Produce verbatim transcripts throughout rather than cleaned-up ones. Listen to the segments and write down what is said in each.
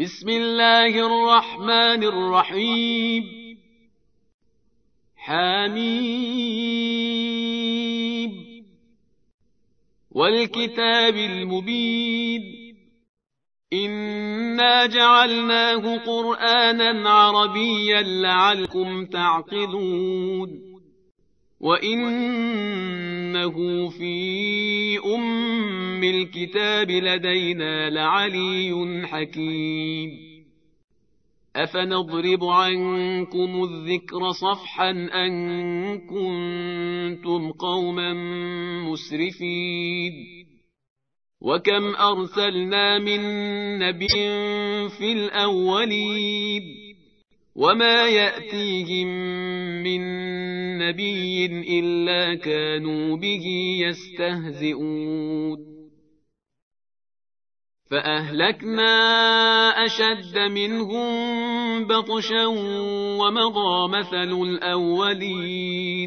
بسم الله الرحمن الرحيم حميم والكتاب المبين إنا جعلناه قرآنا عربيا لعلكم تعقلون وإنه في أم الكتاب لدينا لعلي حكيم أفنضرب عنكم الذكر صفحا أن كنتم قوما مسرفين وكم أرسلنا من نبي في الأولين وما يأتيهم من نبي إلا كانوا به يستهزئون فأهلكنا أشد منهم بطشا ومضى مثل الأولين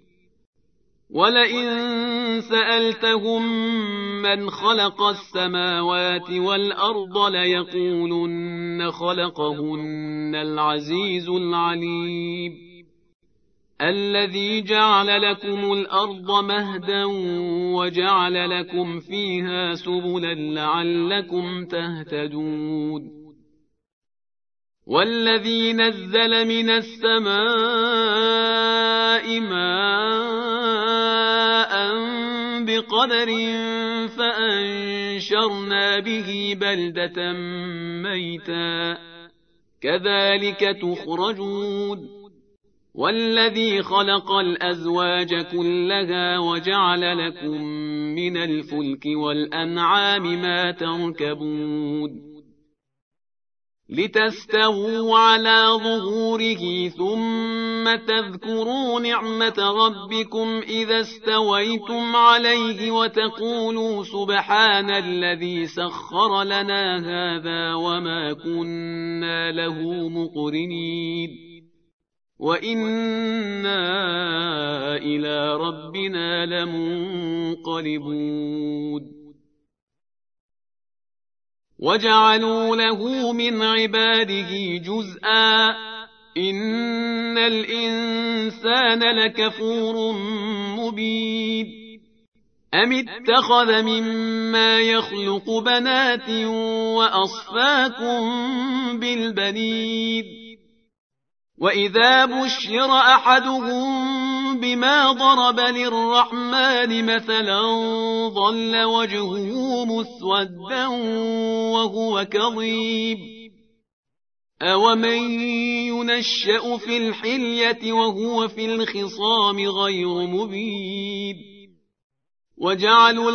ولئن سألتهم من خلق السماوات والأرض ليقولن خلقهن العزيز العليم الذي جعل لكم الأرض مهدا وجعل لكم فيها سبلا لعلكم تهتدون والذي نزل من السماء ماء بقدر فأنشرنا به بلدة ميتا كذلك تخرجون والذي خلق الأزواج كلها وجعل لكم من الفلك والأنعام ما تركبون لتستووا على ظهوره ثم تذكروا نعمة ربكم إذا استويتم عليه وتقولوا سبحان الذي سخر لنا هذا وما كنا له مقرنين وإنا إلى ربنا لمنقلبون وجعلوا له من عباده جزءا إن الإنسان لكفور مبين أم اتخذ مما يخلق بنات وأصفاكم بالبنين وإذا بشر أحدهم بما ضرب للرحمن مثلا ظل وجهه مسودا وهو كظيم أومن ينشأ في الحلية وهو في الخصام غير مبين وجعلوا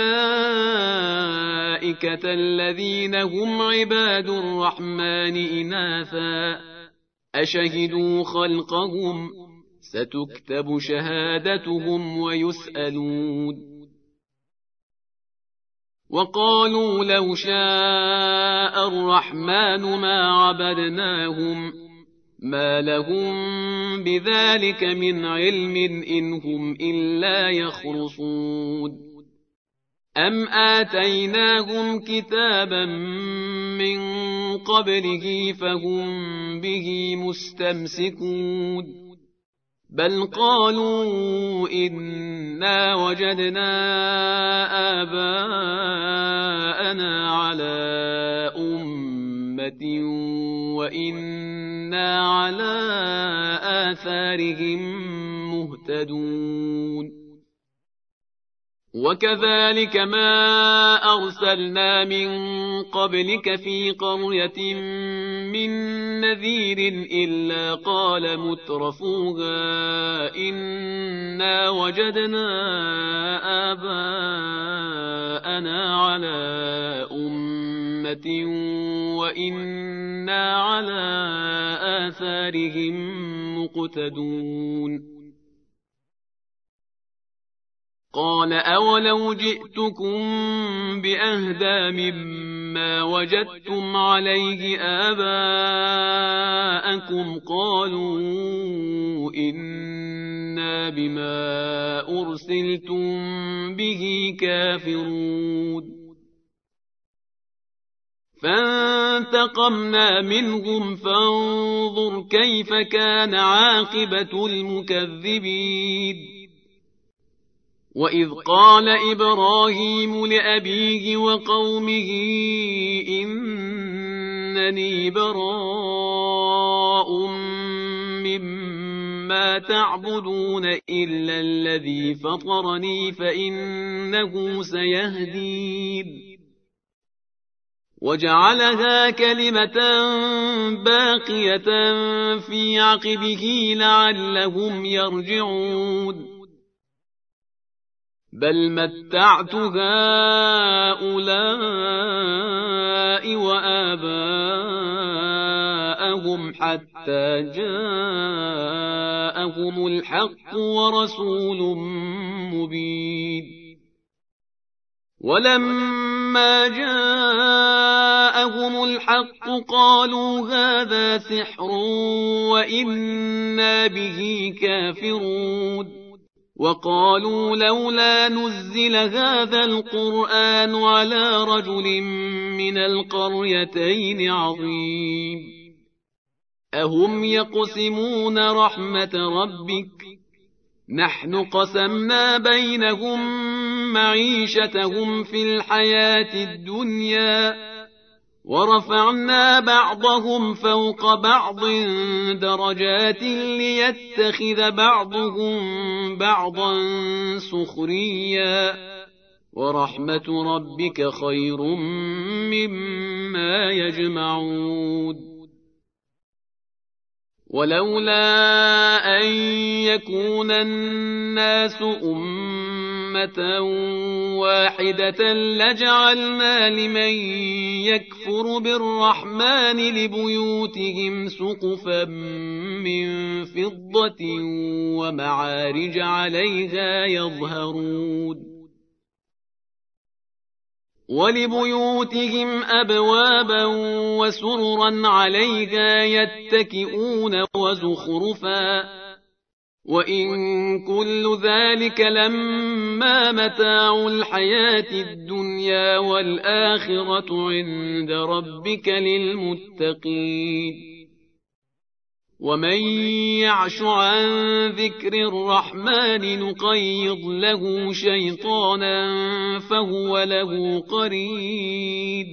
الملائكة الذين هم عباد الرحمن إناثا أشهدوا خلقهم ستكتب شهادتهم ويسألون وقالوا لو شاء الرحمن ما عبدناهم ما لهم بذلك من علم إن هم إلا يخرصون أم آتيناهم كتابا من قبله فهم به مستمسكون بل قالوا إنا وجدنا آباءنا على أمة وإنا على آثارهم مهتدون وكذلك ما أرسلنا من قبلك في قرية من نذير إلا قال مترفوها إنا وجدنا آباءنا على أمة وإنا على آثارهم مقتدون قال أولو جئتكم بأهدى مما وجدتم عليه آباءكم قالوا إنا بما أرسلتم به كافرون فانتقمنا منهم فانظر كيف كان عاقبة المكذبين. وإذ قال إبراهيم لأبيه وقومه إنني براء مما تعبدون إلا الذي فطرني فإنه سيهدين. وجعلها كلمة باقية في عقبه لعلهم يرجعون. بل متعت هؤلاء وآباءهم حتى جاءهم الحق ورسول مبين. ولما جاءهم الحق قالوا هذا سحر وإنا به كافرون. وقالوا لولا نزل هذا القرآن على رجل من القريتين عظيم. أهم يقسمون رحمة ربك نحن قسمنا بينهم معيشتهم في الحياة الدنيا ورفعنا بعضهم فوق بعض درجات ليتخذ بعضهم بعضا سخريا ورحمة ربك خير مما يجمعون. ولولا أن يكون الناس أمة واحدة لجعلنا لمن يكفر بالرحمن لبيوتهم سقفا من فضة ومعارج عليها يظهرون. ولبيوتهم أبوابا وسررا عليها يتكئون وزخرفا وإن كل ذلك لما متاع الحياة الدنيا والآخرة عند ربك للمتقين. ومن يعش عن ذكر الرحمن نقيض له شيطانا فهو له قرين.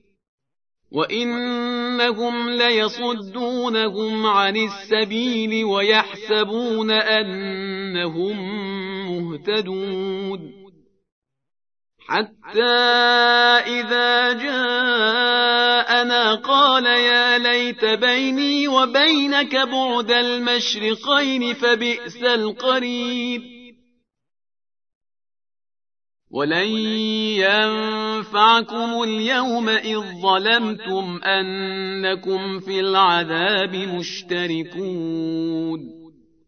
وإنهم ليصدونهم عن السبيل ويحسبون أنهم مهتدون. حتى إذا جاءنا قال يا ليت بيني وبينك بعد المشرقين فبئس القرين. ولن ينفعكم اليوم إذ ظلمتم أنكم في العذاب مشتركون.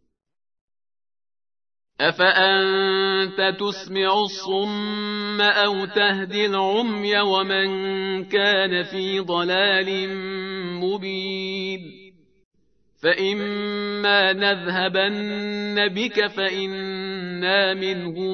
أفأنت تسمع الصم أو تهدي العمي ومن كان في ضلال مبين. فإما نذهبن بك فإنا منهم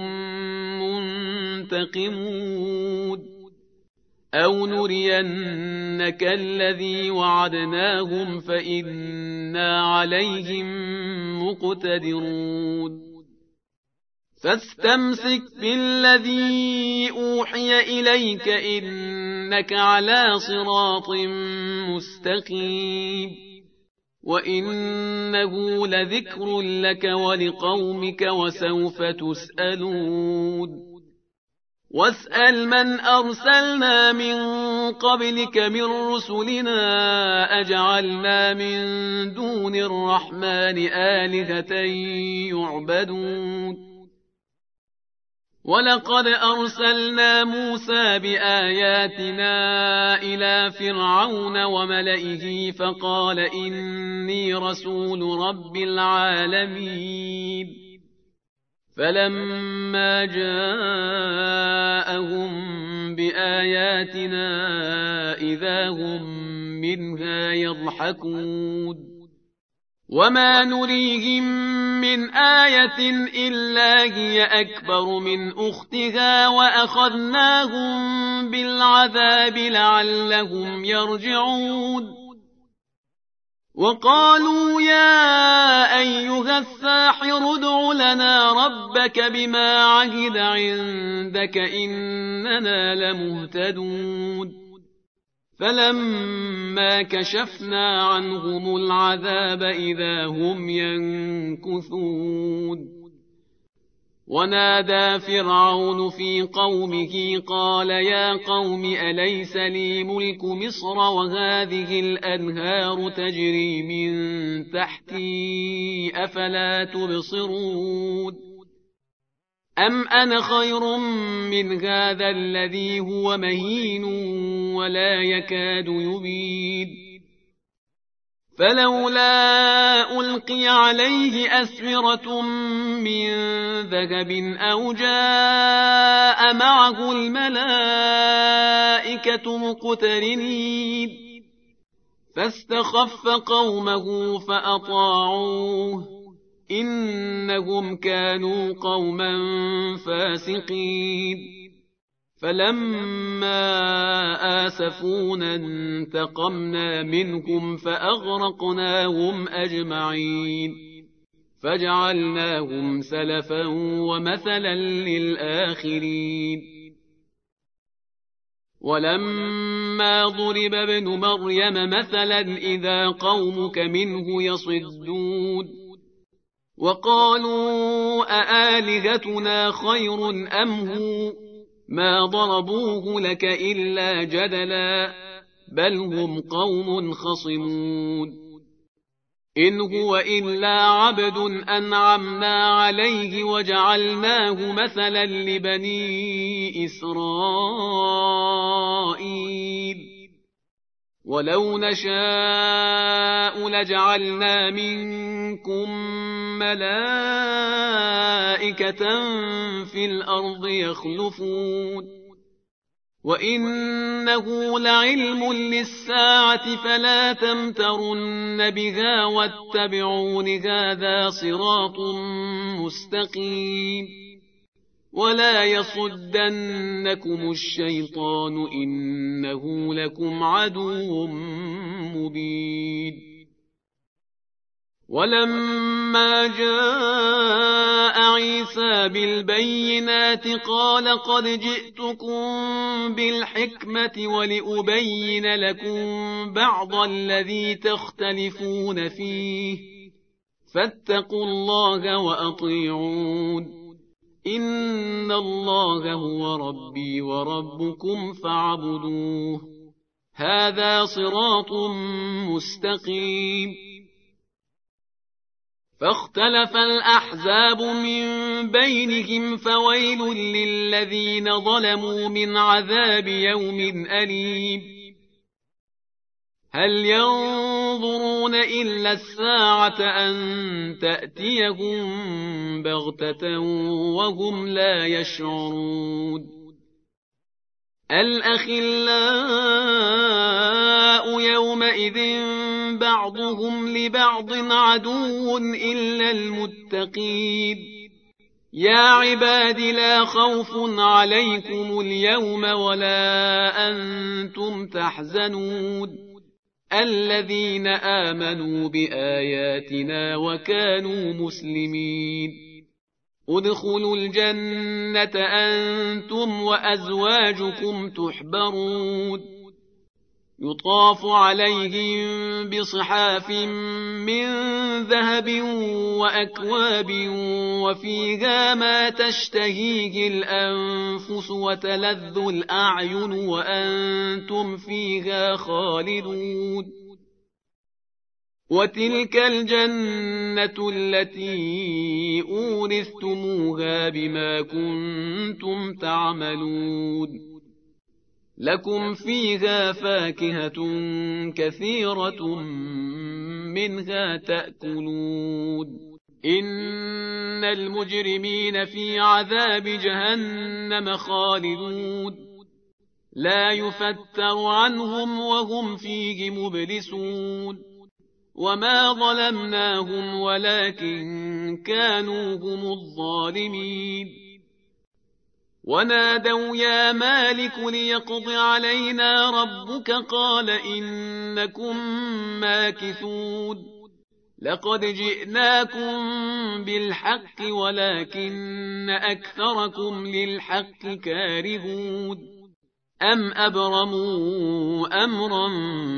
منتقمون أو نرينك الذي وعدناهم فإنا عليهم مقتدرون. فاستمسك بالذي أوحي إليك إنك على صراط مستقيم. وإنه لذكر لك ولقومك وسوف تسألون. واسأل من أرسلنا من قبلك من رسلنا أجعلنا من دون الرحمن آلهة يعبدون. ولقد أرسلنا موسى بآياتنا إلى فرعون وملئه فقال إني رسول رب العالمين. فلما جاءهم بآياتنا إذا هم منها يضحكون. وما نريهم من آية إلا هي أكبر من أختها وأخذناهم بالعذاب لعلهم يرجعون وقالوا يا أيها الساحر ادع لنا ربك بما عهد عندك إننا لمهتدون فلما كشفنا عنهم العذاب إذا هم ينكثون ونادى فرعون في قومه قال يا قوم أليس لي ملك مصر وهذه الأنهار تجري من تحتي أفلا تبصرون أم أنا خير من هذا الذي هو مهين ولا يكاد يبيد فلولا ألقي عليه أسورة من ذهب أو جاء معه الملائكة مقترنين فاستخف قومه فأطاعوه إنهم كانوا قوما فاسقين فلما آسفونا انتقمنا منهم فأغرقناهم أجمعين فجعلناهم سلفا ومثلا للآخرين ولما ضرب ابن مريم مثلا إذا قومك منه يصدون وقالوا أآلهتنا خير أم هو ما ضربوه لك إلا جدلا بل هم قوم خصمون إن هو إلا عبد أنعمنا عليه وجعلناه مثلا لبني إسرائيل ولو نشاء لجعلنا منكم ملائكة في الأرض يخلفون وإنه لعلم للساعة فلا تمترن بها واتبعون هذا صراط مستقيم ولا يصدنكم الشيطان إنه لكم عدو مبين ولما جاء عيسى بالبينات قال قد جئتكم بالحكمة ولأبين لكم بعض الذي تختلفون فيه فاتقوا الله وأطيعون إن الله هو ربي وربكم فاعبدوه هذا صراط مستقيم فاختلف الأحزاب من بينهم فويل للذين ظلموا من عذاب يوم أليم هل ينظرون إلا الساعة أن تأتيهم بغتة وهم لا يشعرون الأخلاء يومئذ بعضهم لبعض عدو إلا المتقين يا عباد لا خوف عليكم اليوم ولا أنتم تحزنون الذين آمنوا بآياتنا وكانوا مسلمين ادخلوا الجنة أنتم وأزواجكم تحبرون يطاف عليهم بصحاف من ذهب وأكواب وفيها ما تشتهيه الأنفس وتلذ الأعين وأنتم فيها خالدون وتلك الجنة التي أورثتموها بما كنتم تعملون لكم فيها فاكهة كثيرة منها تأكلون إن المجرمين في عذاب جهنم خالدون لا يفتر عنهم وهم فيه مبلسون وما ظلمناهم ولكن كانوا هم الظالمين. ونادوا يا مالك ليقض علينا ربك قال إنكم ماكثون. لقد جئناكم بالحق ولكن أكثركم للحق كارهون. أم أبرموا أمرا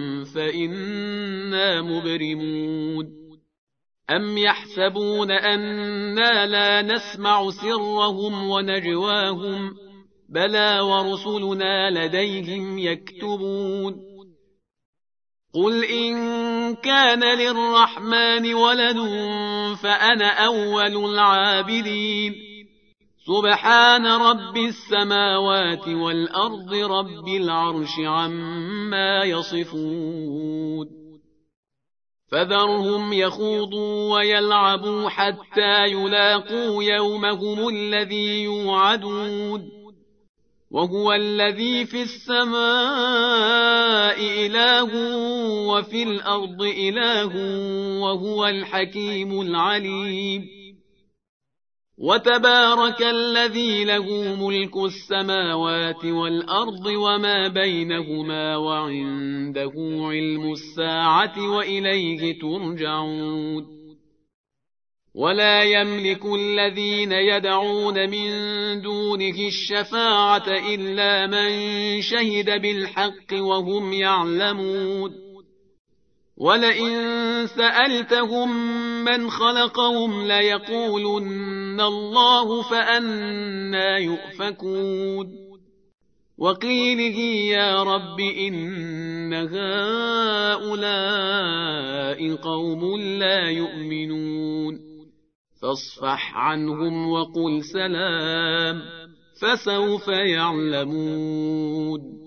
فإنا مبرمون. أم يحسبون أنا لا نسمع سرهم ونجواهم بلى ورسلنا لديهم يكتبون. قل إن كان للرحمن ولد فأنا أول العابدين. سبحان رب السماوات والأرض رب العرش عما يصفون. فذرهم يخوضوا ويلعبوا حتى يلاقوا يومهم الذي يوعدون. وهو الذي في السماء إله وفي الأرض إله وهو الحكيم العليم. وتبارك الذي له ملك السماوات والأرض وما بينهما وعنده علم الساعة وإليه ترجعون. ولا يملك الذين يدعون من دونه الشفاعة إلا من شهد بالحق وهم يعلمون. ولئن سألتهم من خلقهم ليقولن الله فأنى يؤفكون. وقيله يا رب إن هؤلاء قوم لا يؤمنون فاصفح عنهم وقل سلام فسوف يعلمون.